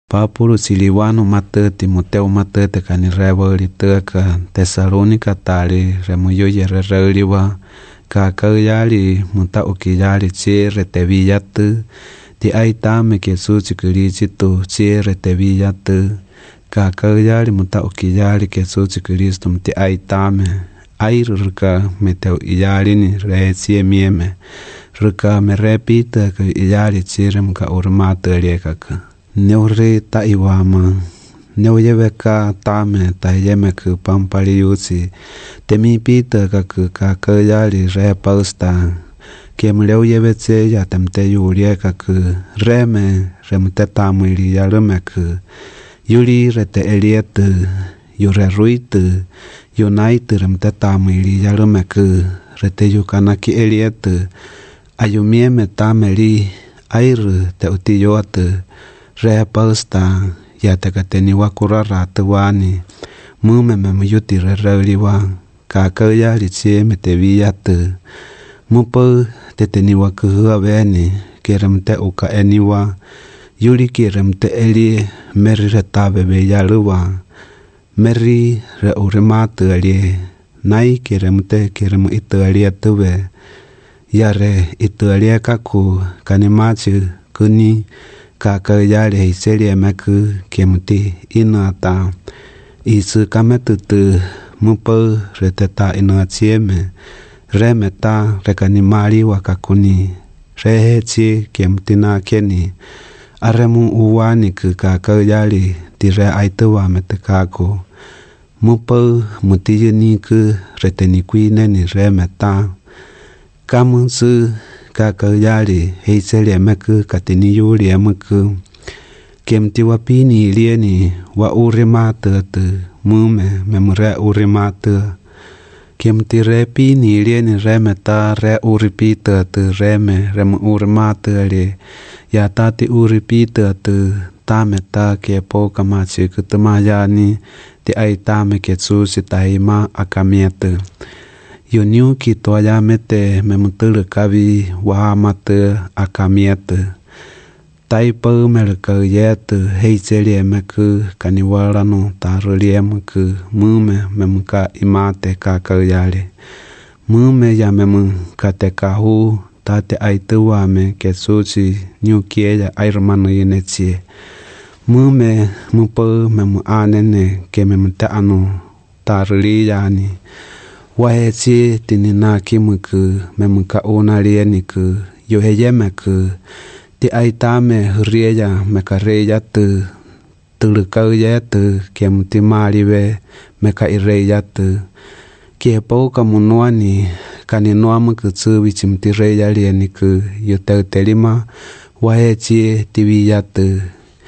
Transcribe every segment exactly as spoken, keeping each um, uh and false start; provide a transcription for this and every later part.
Papuru Silivano mate Timoteo mate te kanirevoli te ka Tesalonika tali remuyo yerereliwa ka kayali muta ukiyali chire teviyatu ti aitame Jesús Kristo chire teviyatu ka kayali muta ukiyali Jesús Kristo ti aitame airurka meteu iyali ni resie mieme ruka me repita ka iyali chire muka urmata liekaka Neure ta iwama, neuye ka tame ta yeme ku pampaliusi, temi pita ka ku ka kayali re pausta, kem leuye vetse ya temte yulie ka ku reme remte tamili ya reme ku, yuli rete eliete, yure ruite, yunaite remte tamili ya reme ku, rete yukanaki eliete, ayumieme tameli, airu te utiyoate, Rea pausta ya te kateni wakura ratu wani mume me muyuti rereliwa ka kaya lichie me te viyatu mupo te teni wakuhua veni kerem te uka eniwa yuli kerem te eli meri retabe beyaluwa meri re urematu alie nai kerem te kerem itu alie tuwe yare itu alie kaku kanimachu kuni ka kayali hiselia meku kemuti inata isu kametutu mupo reteta inachieme remeta rekanimali wakakuni rehechi kemutina keni aremu uwani ku ka kayali tire aituwa metekako mupo mutiyuni ku retenikui neni remeta kamunsu ka kayali hiselia meku katini yulia meku kemti wapini lieni wa urimata tu mume memre urimata kemti repini lieni remeta re uripita tu reme rem urimata li ya tati uripita tu tameta kepo kamachi kutumayani ti aitame ketsusi taima akamieta Yuniu ki toya mete memutulu kavi wahamate akamiete. Taipa meleka yetu heiselie meku kaniwarano tarulie meku mume memuka imate kakayale. Mume ya memu katekahu tate aituame kesusi nyukiela airmano yenetsie. Mume mupo memu anene ke memute anu taruliyani. Wahechi tinina kimuku memuka unalieni ku yoheyeme ku ti aitame hurieya mekareya tu tulukauya tu kemuti maliwe meka ireya tu kiepo kamunuani kaninoamu kutsubi chimtireya lieni ku yoteutelima wahechi tiviya tu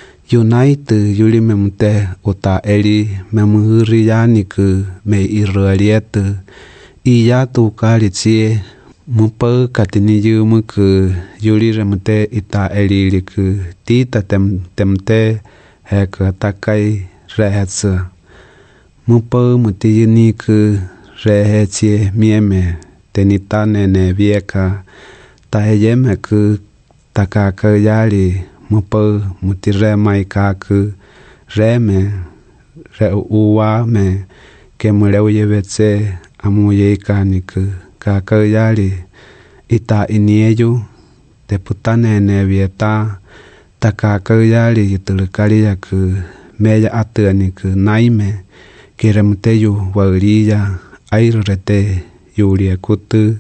Unite yuli memute uta eli memuhuriyani ku me irualietu iya tu kalitsie mupa katini yumu ku yuli remute ita eli liku tita tem temte heka takai rehetsa mupa mutiyuni ku rehetsie mieme tenitane ne vieka taheyeme ku takakayali mupo mutire mai kaku reme re uwa me ke muleuye vetse amuye kaniku kakayali ita inieyu te putane ne vieta takakayali yutulukali yaku meya ataniku naime keremuteyu wauria airurete yulie kutu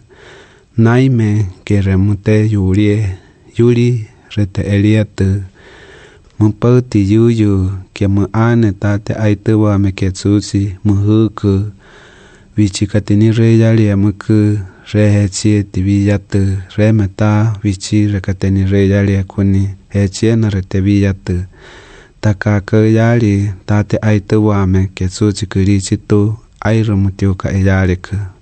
naime keremute yulie yuli rete eliatu mupauti yuyu ke mu ane tate aituwa me ketsusi muhuku vichi katini reyali amuku rehechi tiviyatu remeta vichi rekatini reyali akuni hechie na rete viyatu takakayali tate aituwa me ketsusi kurichitu airumutiuka eyaliku